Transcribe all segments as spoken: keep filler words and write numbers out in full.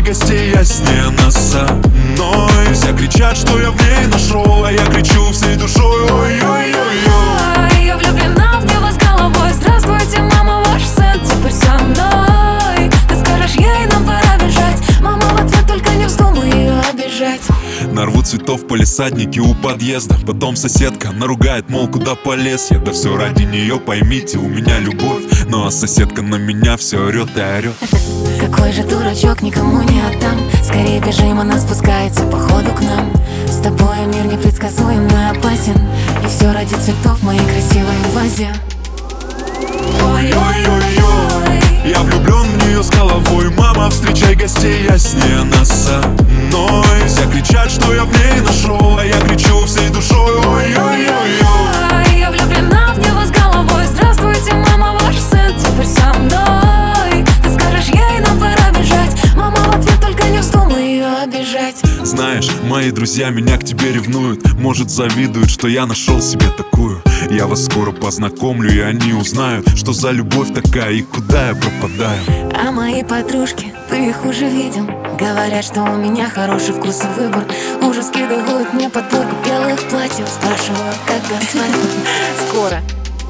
гостей, я с ней на со мной. Все кричат, что я в ней нашел, а я кричу всей душой: ой-ой-ой-ой. Я влюблена в него с головой. Здравствуйте, мама, ваш сын теперь со мной. Ты скажешь ей, нам пора бежать. Мама в ответ: только не вздумай ее обижать. Нарву цветов в палисаднике у подъезда. Потом соседка наругает, мол, куда полез я. Да все ради нее, поймите, у меня любовь. Ну а соседка на меня все орет и орет. Какой же дурачок, никому не отдам. Скорее бежим, она спускается по ходу к нам. С тобой мир непредсказуем и опасен. И все ради цветов в моей красивой вазе. Ой-ой-ой-ой, я влюблен в нее с головой. Мама, встречай гостей, я с ней на со мной. Все кричат, что я в ней нашел, а я кричу всей душой: ой-ой-ой-ой. Я влюблена в него с головой. Здравствуйте, мама, ваш сын теперь со мной. Ты скажешь ей, нам пора бежать. Мама в ответ: только не вздумай ее обижать. Знаешь, мои друзья меня к тебе ревнуют. Может, завидуют, что я нашел себе такую. Я вас скоро познакомлю, и они узнают, что за любовь такая и куда я пропадаю. А мои подружки, ты их уже видел, говорят, что у меня хороший вкус и выбор. Уже скидывают мне подборку белых платьев. Спрашивают, когда свадьба. Скоро.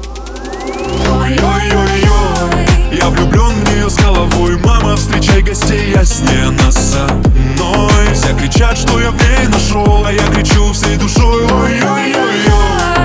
Ой-ой-ой-ой, я влюблен в нее с головой. Мама, встречай гостей, я с ней на со мной. Все кричат, что я в ней нашел, а я кричу всей душой: ой-ой-ой-ой.